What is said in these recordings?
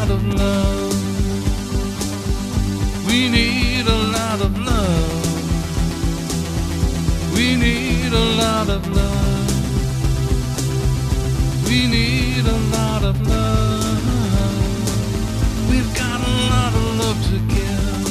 lot of love. We need a lot of love. We need a lot of love. We need a lot of love. We've got a lot of love to give.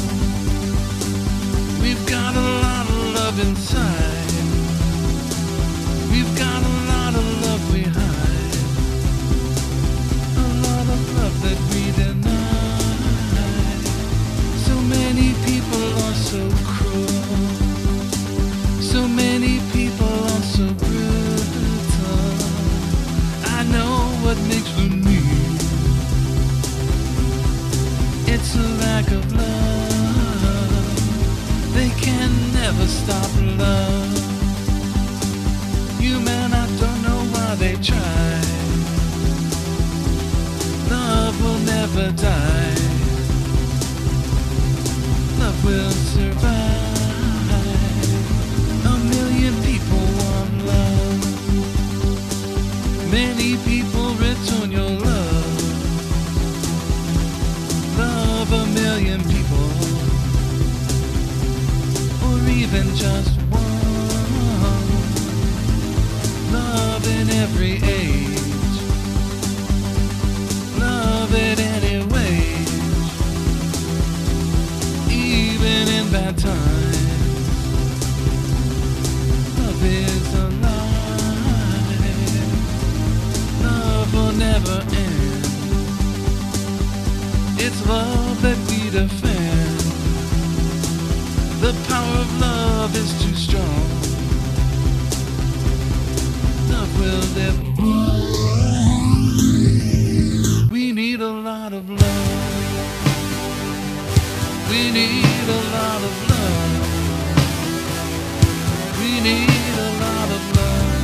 We've got a lot of love inside. We've got a lot of love we hide. A lot of love that we deny. So many people are so cruel. So many people are so brutal. I know what makes them need. It's a lack of love. They can never stop love. You man, I don't know why they try. Love will never die. Love will survive. A million people want love. Many people return your love. Love a million people, or even just one. Love in every age. Love at any wage. Even in bad times. Love is alive. Love will never end. It's love that we defend. The power of love is too strong. Love will never. We need a lot of love. We need a lot of love. We need a lot of love.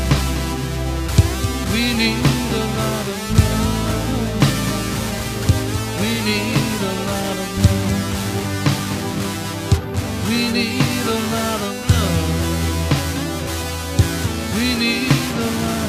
We need a lot of love. We need a lot of love. We need a lot of love. We need a lot.